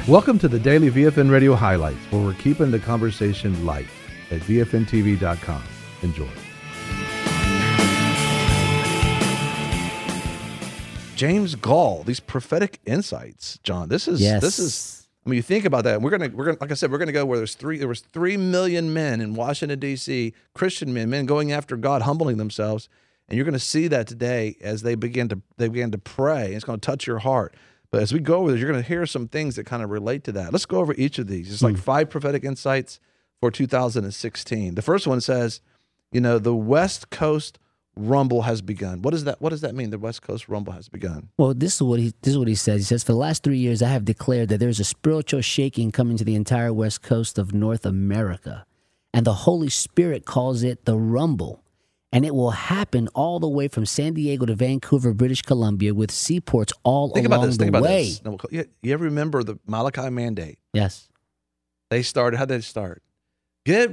Welcome to the Daily VFN Radio Highlights, where we're keeping the conversation light at VFNTV.com. Enjoy. James Gall, these prophetic insights, John. This is. I mean, you think about that. We're gonna, like I said, we're gonna go where there was 3 million men in Washington D.C., Christian men going after God, humbling themselves, and you're gonna see that today as they began to pray. It's gonna touch your heart. But as we go over this, you're gonna hear some things that kind of relate to that. Let's go over each of these. It's like 5 prophetic insights for 2016. The first one says, the West Coast rumble has begun. What does that mean? The West Coast rumble has begun. Well, this is what he says. He says, for the last 3 years, I have declared that there's a spiritual shaking coming to the entire West Coast of North America. And the Holy Spirit calls it the rumble. And it will happen all the way from San Diego to Vancouver, British Columbia, with seaports all along the way. Think about this. You ever remember the Malachi Mandate? Yes. How'd they start? Get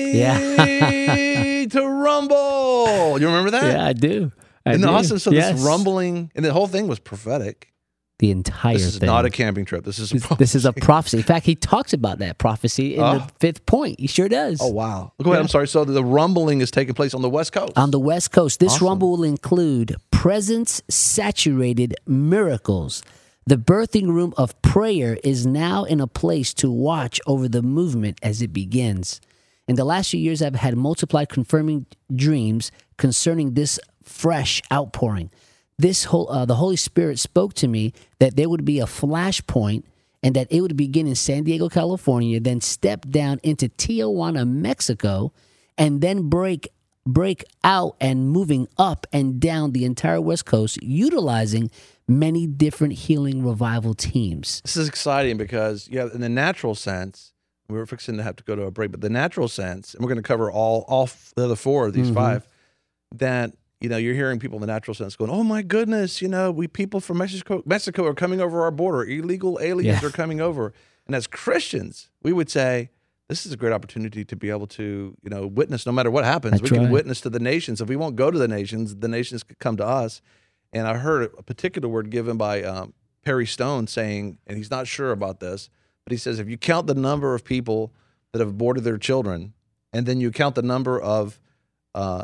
ready to rumble. You remember that? Yeah, I do. This rumbling, and the whole thing was prophetic. The entire thing. This is not a camping trip. This is a prophecy. This is a prophecy. In fact, he talks about that prophecy in the 5th point. He sure does. Oh, wow. Go ahead. I'm sorry. So the rumbling is taking place on the West Coast. On the West Coast. This rumble will include presence-saturated miracles. The birthing room of prayer is now in a place to watch over the movement as it begins. In the last few years, I've had multiplied confirming dreams concerning this fresh outpouring. The Holy Spirit spoke to me that there would be a flashpoint and that it would begin in San Diego, California, then step down into Tijuana, Mexico, and then break out and moving up and down the entire West Coast, utilizing many different healing revival teams. This is exciting because, in the natural sense, we're fixing to have to go to a break, but the natural sense, and we're going to cover all the other 4 of these 5, that, you're hearing people in the natural sense going, oh my goodness, we people from Mexico are coming over our border. Illegal aliens are coming over. And as Christians, we would say, this is a great opportunity to be able to, witness no matter what happens. We can witness to the nations. If we won't go to the nations could come to us. And I heard a particular word given by Perry Stone saying, and he's not sure about this, but he says, if you count the number of people that have aborted their children, and then you count the number of, I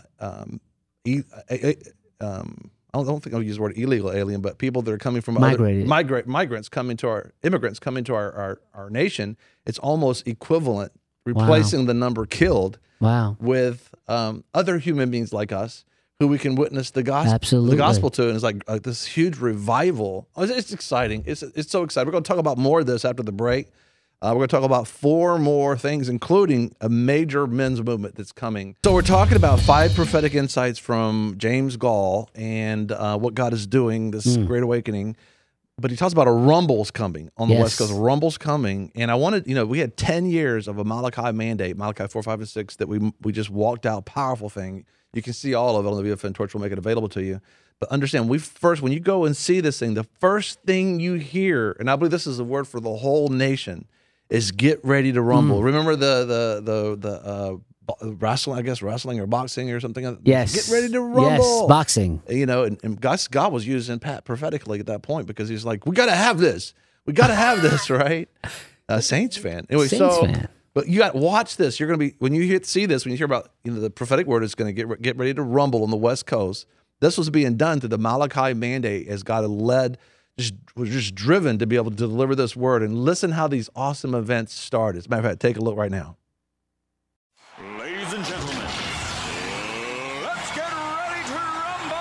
don't think I'll use the word illegal alien, but people that are coming from immigrants coming to our nation, it's almost equivalent, replacing the number killed with other human beings like us who we can witness the gospel to. And it's like this huge revival. It's exciting. It's so exciting. We're going to talk about more of this after the break. We're going to talk about 4 more things, including a major men's movement that's coming. So we're talking about 5 prophetic insights from James Gall and what God is doing, this great awakening. But he talks about a rumble's coming on the West Coast. A rumble's coming. And I wanted, we had 10 years of a Malachi mandate, Malachi 4, 5, and 6, that we just walked out. Powerful thing. You can see all of it on the VFN Torch. We'll make it available to you. But understand, when you go and see this thing, the first thing you hear, and I believe this is a word for the whole nation, is get ready to rumble. Remember the wrestling or boxing or something? Yes. Get ready to rumble. Yes, boxing. And God was using Pat prophetically at that point because he's like, we got to have this. We got to have this, right? Saints fan. Anyway, Saints fan. But you got to watch this. You're going to be, when you see this, when you hear about, the prophetic word is going to get ready to rumble on the West Coast. This was being done through the Malachi mandate as God had led, was just driven to be able to deliver this word. And listen how these awesome events started. As a matter of fact, take a look right now. Ladies and gentlemen, let's get ready to rumble!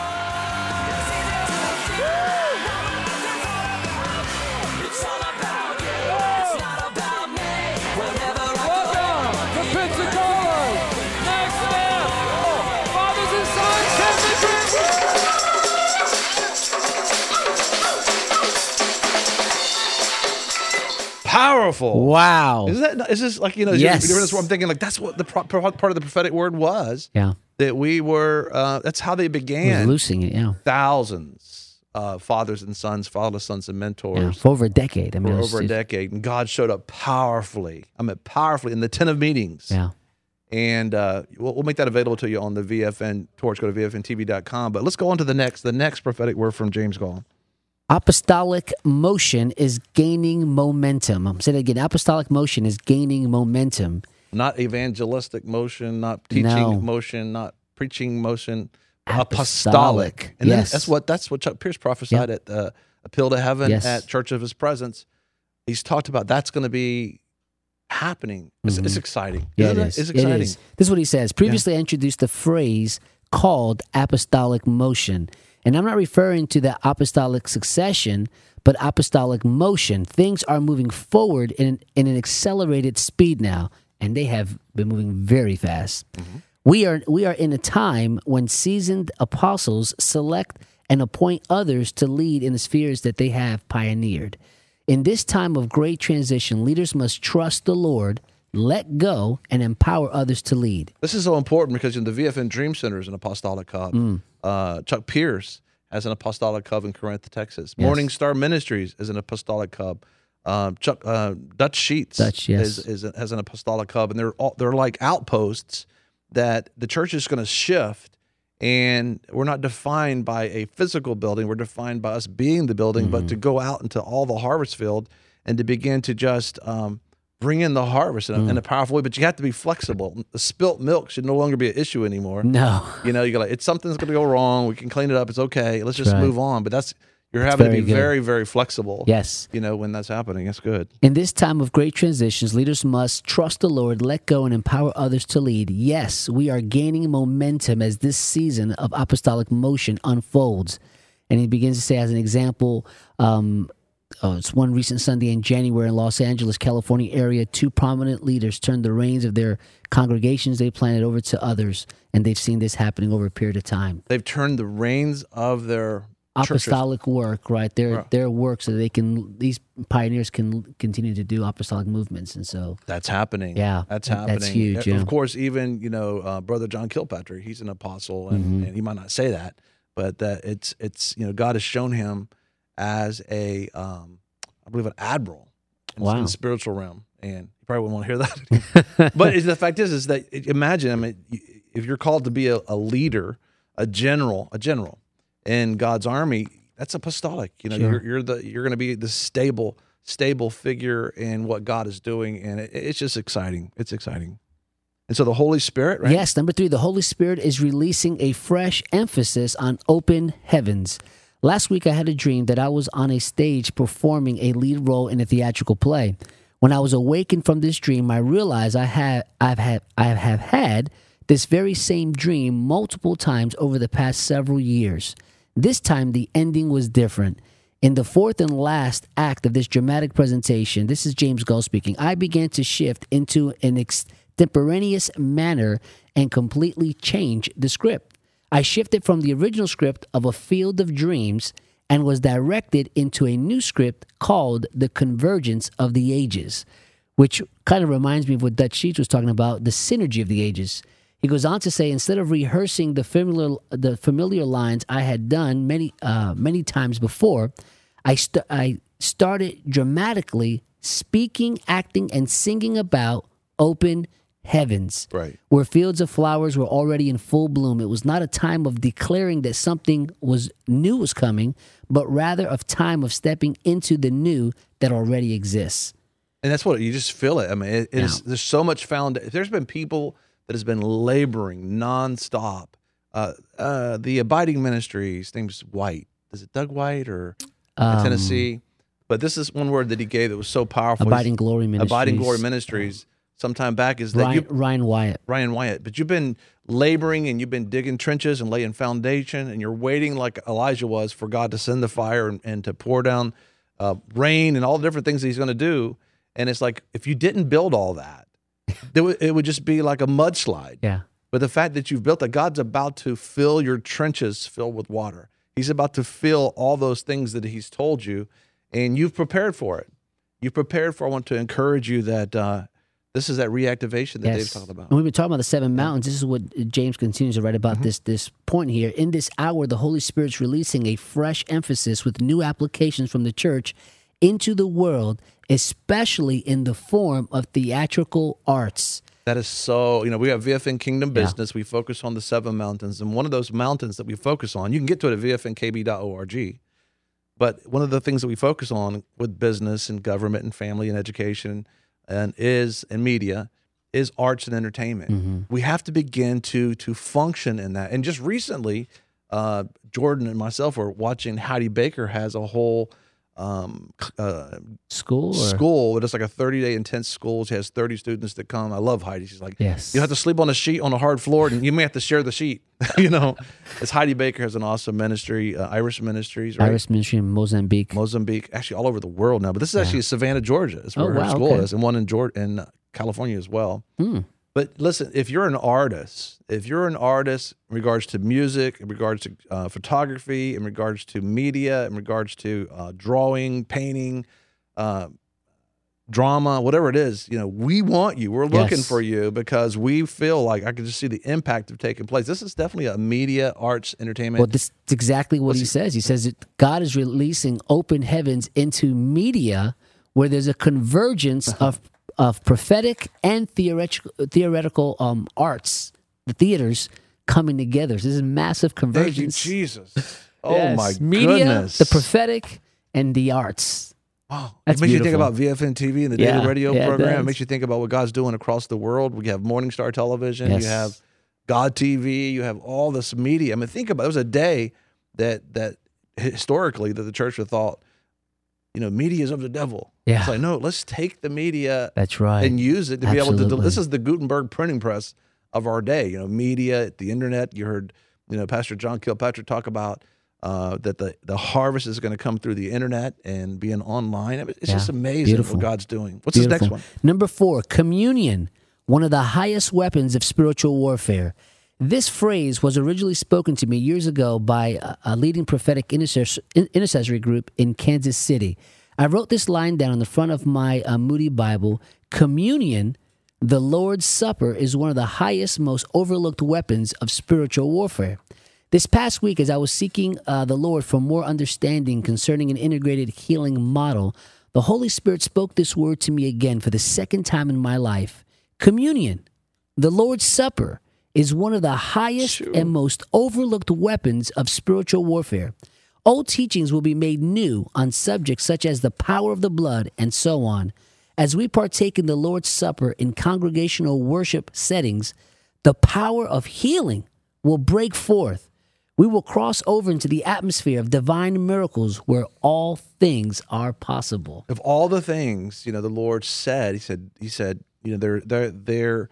It's all about you. It's not about me. Whenever welcome to Pensacola. Next step. Fathers and sons, Powerful. Wow. Is this like, yes. That's what I'm thinking, like that's what the part of the prophetic word was. Yeah. That we were, that's how they began. Loosing it, yeah. Thousands of fathers and sons, fatherless sons and mentors. For over a decade. For over a decade. And God showed up powerfully. Powerfully in the tent of meetings. Yeah. And we'll make that available to you on the VFN Torch. Go to VFNTV.com. But let's go on to the next prophetic word from James Gall. Apostolic motion is gaining momentum. I'm saying it again. Apostolic motion is gaining momentum. Not evangelistic motion, not teaching motion, not preaching motion. Apostolic. And then that's what Chuck Pierce prophesied at Appeal to Heaven at Church of His Presence. He's talked about that's going to be happening. It's exciting. Yeah, it is. It's exciting. It is. This is what he says. Previously, I introduced the phrase called apostolic motion. And I'm not referring to the apostolic succession, but apostolic motion. Things are moving forward in an accelerated speed now, and they have been moving very fast. We are in a time when seasoned apostles select and appoint others to lead in the spheres that they have pioneered. In this time of great transition, leaders must trust the Lord, let go, and empower others to lead. This is so important because the VFN Dream Center is an apostolic hub. Chuck Pierce has an apostolic hub in Corinth, Texas. Morning Star Ministries is an apostolic hub. Dutch Sheets has an apostolic hub, and they're like outposts that the church is going to shift. And we're not defined by a physical building. We're defined by us being the building, but to go out into all the harvest field and to begin to just bring in the harvest in a powerful way. But you have to be flexible. The spilt milk should no longer be an issue anymore. No. You go like, it's something's going to go wrong. We can clean it up. It's okay. Let's just move on. But you're having to be very, very flexible. Yes. When that's happening. It's good. In this time of great transitions, leaders must trust the Lord, let go, and empower others to lead. Yes, we are gaining momentum as this season of apostolic motion unfolds. And he begins to say, as an example, it's one recent Sunday in January in Los Angeles, California area, 2 prominent leaders turned the reins of their congregations they planted over to others, and they've seen this happening over a period of time. They've turned the reins of their apostolic work, right? Their work, so these pioneers can continue to do apostolic movements, and so that's happening. Yeah, that's happening. That's huge. Of course, even Brother John Kilpatrick, he's an apostle, and he might not say that, but that it's God has shown him as a I believe an admiral in the spiritual realm, and you probably wouldn't want to hear that. But the fact is that imagine, if you're called to be a leader, a general in God's army, that's apostolic. You're going to be the stable figure in what God is doing, and it's just exciting. It's exciting. And so the Holy Spirit, right? Yes, number 3, the Holy Spirit is releasing a fresh emphasis on open heavens. Last week I had a dream that I was on a stage performing a lead role in a theatrical play. When I was awakened from this dream, I realized I have had this very same dream multiple times over the past several years. This time, the ending was different. In the 4th and last act of this dramatic presentation, this is James Gull speaking, I began to shift into an extemporaneous manner and completely change the script. I shifted from the original script of A Field of Dreams and was directed into a new script called The Convergence of the Ages, which kind of reminds me of what Dutch Sheets was talking about, the synergy of the ages. He goes on to say, instead of rehearsing the familiar lines I had done many times before, I started dramatically speaking, acting, and singing about open heavens, right, where fields of flowers were already in full bloom. It was not a time of declaring that something new was coming, but rather a time of stepping into the new that already exists. And that's what you just feel it. There's so much found. There's been people that has been laboring nonstop. The Abiding Ministry, his name's White. Is it Doug White or in Tennessee? But this is one word that he gave that was so powerful. Abiding Glory Ministries. Abiding Glory Ministries. Sometime back is that Ryan Wyatt. Ryan Wyatt. But you've been laboring and you've been digging trenches and laying foundation, and you're waiting like Elijah was for God to send the fire and to pour down rain and all the different things that he's going to do. And it's like, if you didn't build all that, it would just be like a mudslide. Yeah. But the fact that you've built that, God's about to fill your trenches filled with water. He's about to fill all those things that he's told you, and you've prepared for it. You've prepared for it. I want to encourage you that this is that reactivation that Dave talked about. And we've been talking about the 7 mountains. This is what James continues to write about this point here. In this hour, the Holy Spirit's releasing a fresh emphasis with new applications from the church into the world, especially in the form of theatrical arts. That is so, we have VFN Kingdom Business. We focus on the 7 mountains. And one of those mountains that we focus on, you can get to it at vfnkb.org. But one of the things that we focus on with business and government and family and education and media is arts and entertainment. Mm-hmm. We have to begin to function in that. And just recently, Jordan and myself were watching Heidi Baker has a whole school. It's like a 30-day intense school. She has 30 students that come. I love Heidi. She's like, yes, you have to sleep on a sheet on a hard floor, and you may have to share the sheet. You know, it's Heidi Baker has an awesome ministry, Iris Ministries, right? Iris Ministry in Mozambique, actually all over the world now. But this is actually Savannah, Georgia. It's where her school is, and one in California as well. But listen, if you're an artist in regards to music, in regards to photography, in regards to media, in regards to drawing, painting, drama, whatever it is, we want you. We're looking for you because we feel like I can just see the impact of taking place. This is definitely a media, arts, entertainment. Well, this is exactly what he says. He says that God is releasing open heavens into media where there's a convergence of prophetic and theoretical arts, the theaters coming together. So this is massive convergence. Thank you, Jesus. Oh my media, goodness. The prophetic and the arts. Wow. That's it makes beautiful. you think about VFN TV and the daily radio program. It It makes you think about what God's doing across the world. We have Morning Star Television. Yes. You have God TV. You have all this media. I mean, think about it. There was a day that historically that the church had thought, media is of the devil. Yeah. It's like, no, let's take the media That's right. and use it to be able to Absolutely. this is the Gutenberg printing press of our day. Media, the internet. You heard, Pastor John Kilpatrick talk about that the harvest is going to come through the internet and being online. I mean, it's just amazing Beautiful. what God's doing. What's this next one? Number 4, communion, one of the highest weapons of spiritual warfare. This phrase was originally spoken to me years ago by a leading prophetic intercessory group in Kansas City. I wrote this line down on the front of my Moody Bible. Communion, the Lord's Supper, is one of the highest, most overlooked weapons of spiritual warfare. This past week, as I was seeking the Lord for more understanding concerning an integrated healing model, the Holy Spirit spoke this word to me again for the second time in my life. Communion, the Lord's Supper, is one of the highest and most overlooked weapons of spiritual warfare. Old teachings will be made new on subjects such as the power of the blood and so on. As we partake in the Lord's Supper in congregational worship settings, the power of healing will break forth. We will cross over into the atmosphere of divine miracles where all things are possible. Of all the things, the Lord said, He said, they're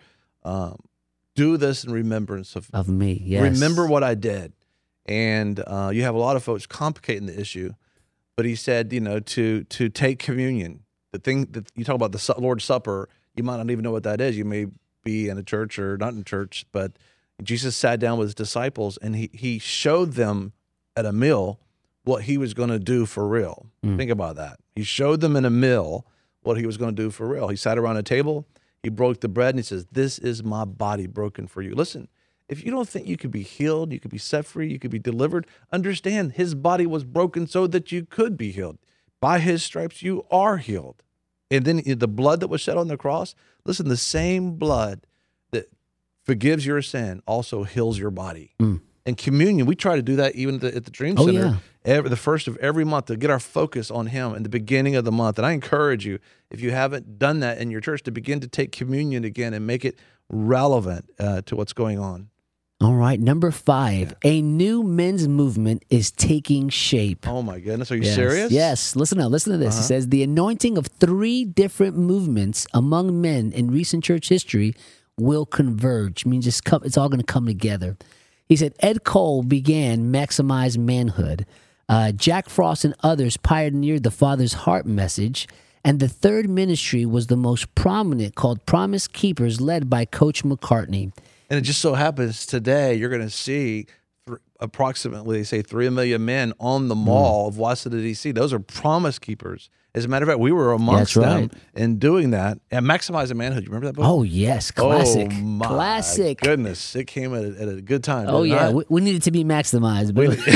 do this in remembrance of me. Yes. Remember what I did. And you have a lot of folks complicating the issue, but he said, to take communion. The thing that you talk about, the Lord's Supper, you might not even know what that is. You may be in a church or not in church, but Jesus sat down with his disciples and he showed them at a meal what he was going to do for real. Think about that. He showed them in a meal what he was going to do for real. He sat around a table, he broke the bread, and he says, "This is my body broken for you." Listen, if you don't think you could be healed, you could be set free, you could be delivered, understand his body was broken so that you could be healed. By his stripes, you are healed. And then the blood that was shed on the cross, listen, the same blood that forgives your sin also heals your body. And communion, we try to do that even at the Dream Center the first of every month to get our focus on him in the beginning of the month. And I encourage you, if you haven't done that in your church, to begin to take communion again and make it relevant to what's going on. All right, number 5, a new men's movement is taking shape. Oh my goodness, are you serious? Yes, listen to this. It says, the anointing of 3 different movements among men in recent church history will converge. It means it's all going to come together. He said, Ed Cole began Maximize Manhood. Jack Frost and others pioneered the Father's Heart message. And the third ministry was the most prominent, called Promise Keepers, led by Coach McCartney. And it just so happens today you're going to see approximately, they say, 3 million men on the mall of Washington, D.C. Those are Promise Keepers. As a matter of fact, we were amongst them in doing that. And Maximizing Manhood, you remember that book? Oh, yes. Classic. Oh, my Classic. Goodness. It came at a good time. Oh, yeah. We needed to be maximized.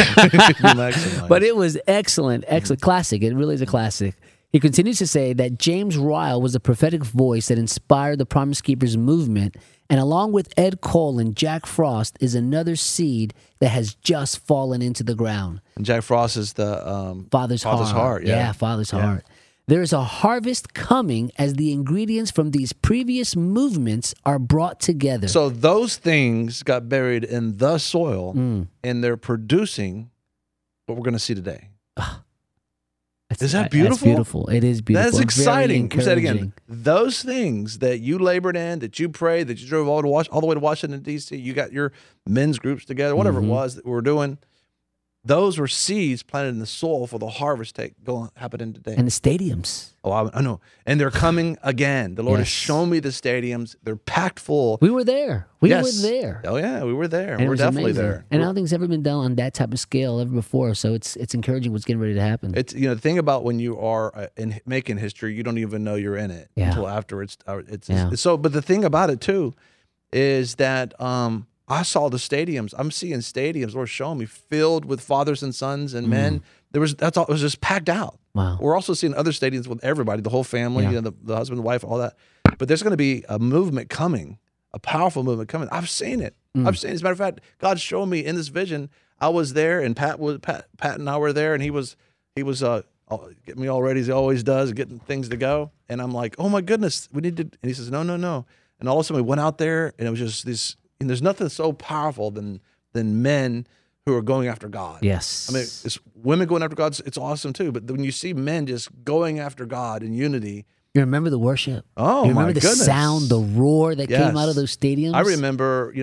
But it was excellent. Classic. It really is a classic. He continues to say that James Ryle was the prophetic voice that inspired the Promise Keepers movement And along with Ed Cole and Jack Frost is another seed that has just fallen into the ground. And Jack Frost is the Father's Heart. Yeah, Father's Heart. There is a harvest coming as the ingredients from these previous movements are brought together. So those things got buried in the soil, and they're producing what we're going to see today. Is that beautiful? That's beautiful. It is beautiful. That's exciting. We said again, those things that you labored in, that you prayed, that you drove all the way to Washington, D.C., you got your men's groups together, whatever it was that we were doing, those were seeds planted in the soil for the harvest happening today. And the stadiums. Oh, I know. And they're coming again. The Lord has shown me the stadiums. They're packed full. We were there. We were there. Oh, yeah, we were there. And we're definitely amazing. there. And I don't think it's ever been done on that type of scale ever before. So it's encouraging what's getting ready to happen. It's the thing about when you are making history, you don't even know you're in it until after it's so. But the thing about it too is that I saw the stadiums. I'm seeing stadiums. Lord showing me filled with fathers and sons and men. That's all. It was just packed out. Wow. We're also seeing other stadiums with everybody, the whole family, the husband, the wife, all that. But there's going to be a movement coming, a powerful movement coming. I've seen it. I've seen it. As a matter of fact, God showed me in this vision. I was there, and Pat and I were there, and he was getting me all ready as he always does, getting things to go. And I'm like, oh my goodness, we need to. And he says, no. And all of a sudden we went out there, and it was just this. And there's nothing so powerful than men who are going after God. Yes. I mean, it's women going after God. It's awesome too. But when you see men just going after God in unity. You remember the worship? Oh, you remember my goodness. The sound, the roar that came out of those stadiums? I remember,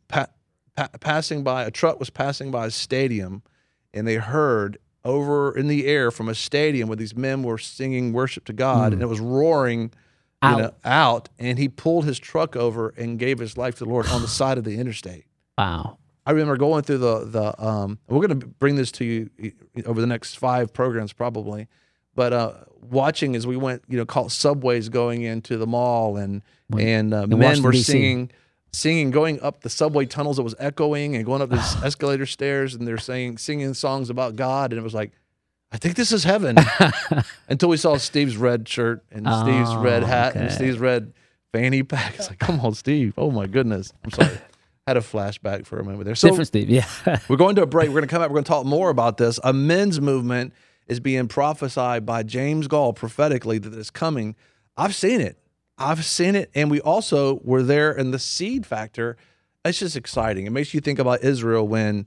passing by, a truck was passing by a stadium, and they heard over in the air from a stadium where these men were singing worship to God, and it was roaring out, and he pulled his truck over and gave his life to the Lord on the side of the interstate. Wow. I remember going through the we're going to bring this to you over the next 5 programs probably, but watching as we went, caught subways going into the mall, and men were singing, going up the subway tunnels. It was echoing and going up these escalator stairs, and they're singing songs about God, and it was like, I think this is heaven. Until we saw Steve's red shirt and Steve's red hat and Steve's red fanny pack. It's like, come on, Steve. Oh my goodness. I'm sorry. Had a flashback for a moment there. So different Steve, yeah. We're going to a break. We're going to come back. We're going to talk more about this. A men's movement is being prophesied by James Gall prophetically that is coming. I've seen it. And we also were there in the seed factor. It's just exciting. It makes you think about Israel when,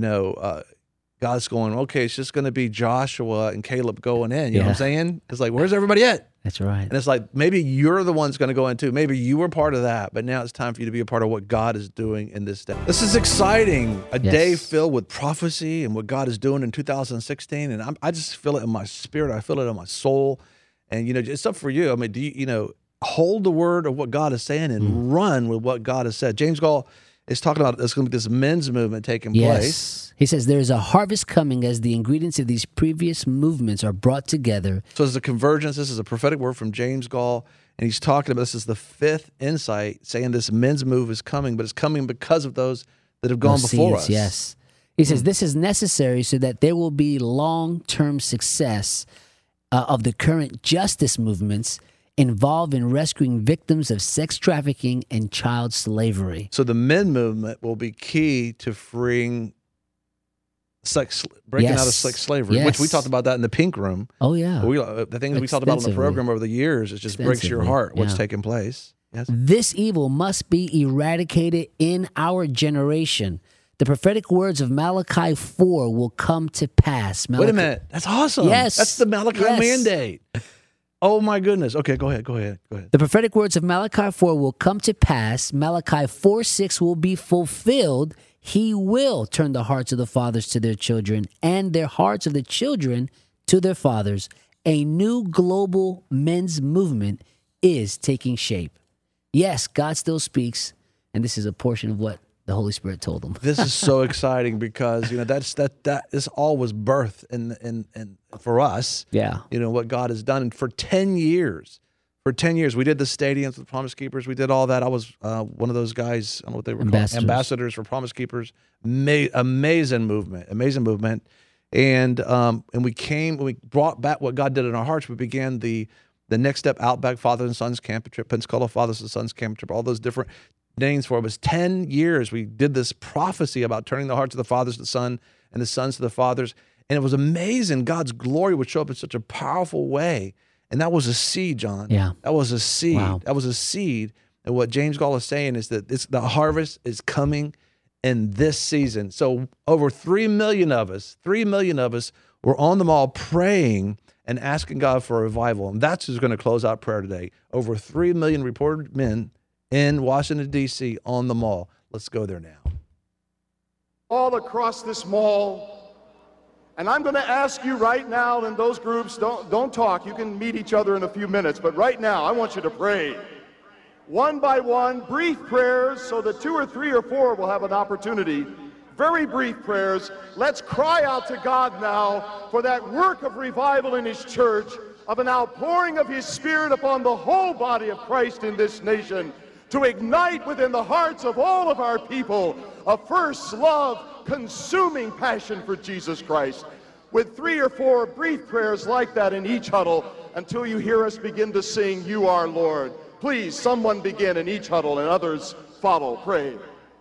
God's going, okay, it's just going to be Joshua and Caleb going in. You know what I'm saying? It's like, where's everybody at? That's right. And it's like, maybe you're the one's going to go in too. Maybe you were part of that, but now it's time for you to be a part of what God is doing in this day. This is exciting. A day filled with prophecy and what God is doing in 2016. And I just feel it in my spirit. I feel it in my soul. And, it's up for you. I mean, do you, hold the word of what God is saying and run with what God has said. James Gall is talking about there's going to be this men's movement taking place. He says there is a harvest coming as the ingredients of these previous movements are brought together. So there's a convergence. This is a prophetic word from James Gall, and he's talking about this is the 5th insight, saying this men's move is coming, but it's coming because of those that have gone before us. Yes. He says this is necessary so that there will be long-term success of the current justice movements involved in rescuing victims of sex trafficking and child slavery. So the men movement will be key to freeing breaking out of sex slavery, which we talked about that in the pink room. Oh, yeah. The things we talked about in the program over the years, it just breaks your heart what's taking place. Yes. This evil must be eradicated in our generation. The prophetic words of Malachi 4 will come to pass. Wait a minute. That's awesome. Yes. That's the Malachi mandate. Oh, my goodness. Okay, go ahead. The prophetic words of Malachi 4 will come to pass. Malachi 4:6 will be fulfilled. He will turn the hearts of the fathers to their children and their hearts of the children to their fathers. A new global men's movement is taking shape. Yes, God still speaks, and this is a portion of what the Holy Spirit told him. This is so exciting because that is all was birth and for us. Yeah, what God has done, and for 10 years. For 10 years, we did the stadiums with Promise Keepers. We did all that. I was one of those guys. I don't know what they were called. Ambassadors for Promise Keepers. Amazing movement. And when we brought back what God did in our hearts, we began the next step Outback Fathers and Sons Camp Trip, Pensacola Fathers and Sons Camp Trip, all those different names for. It was 10 years. We did this prophecy about turning the hearts of the fathers to the son and the sons to the fathers. And it was amazing. God's glory would show up in such a powerful way. And that was a seed, John. Yeah. That was a seed. Wow. That was a seed. And what James Gall is saying is that the harvest is coming in this season. So over 3 million of us were on the mall praying and asking God for a revival. And that's who's going to close out prayer today. Over 3 million reported men in Washington, D.C. on the mall. Let's go there now. All across this mall. And I'm going to ask you right now in those groups, don't talk. You can meet each other in a few minutes. But right now, I want you to pray. One by one, brief prayers so that 2 or 3 or 4 will have an opportunity. Very brief prayers. Let's cry out to God now for that work of revival in His church, of an outpouring of His Spirit upon the whole body of Christ in this nation, to ignite within the hearts of all of our people a first love, consuming passion for Jesus Christ. With 3 or 4 brief prayers like that in each huddle until you hear us begin to sing, You Are Lord. Please, someone begin in each huddle and others follow. Pray.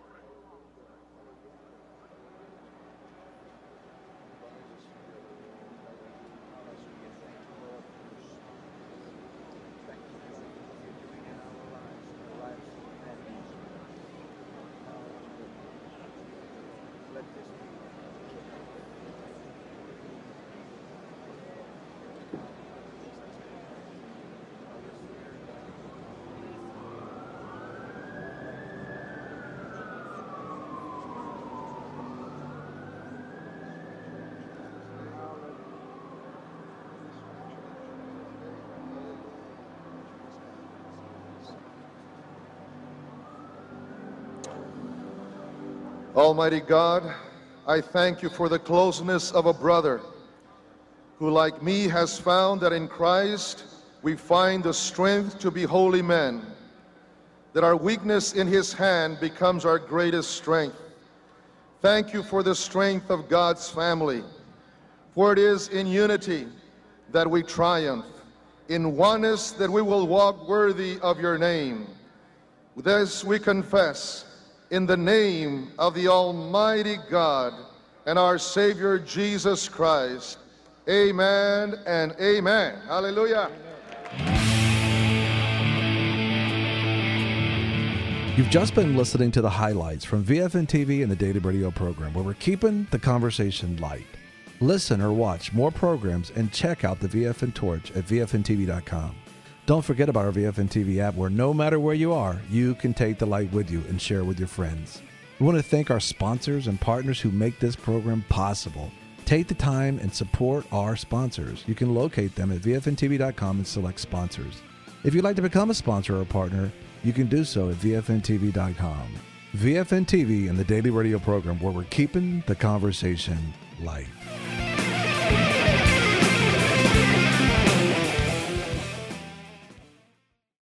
Almighty God, I thank you for the closeness of a brother who, like me, has found that in Christ we find the strength to be holy men, that our weakness in His hand becomes our greatest strength. Thank you for the strength of God's family, for it is in unity that we triumph, in oneness that we will walk worthy of your name. This we confess in the name of the Almighty God and our Savior Jesus Christ. Amen and amen. Hallelujah. You've just been listening to the highlights from VFN TV and the Daily Radio program, where we're keeping the conversation light. Listen or watch more programs and check out the VFN Torch at VFNTV.com. Don't forget about our VFN TV app, where no matter where you are, you can take the light with you and share with your friends. We want to thank our sponsors and partners who make this program possible. Take the time and support our sponsors. You can locate them at VFNTV.com and select sponsors. If you'd like to become a sponsor or a partner, you can do so at VFNTV.com. VFN TV and the Daily Radio program, where we're keeping the conversation light.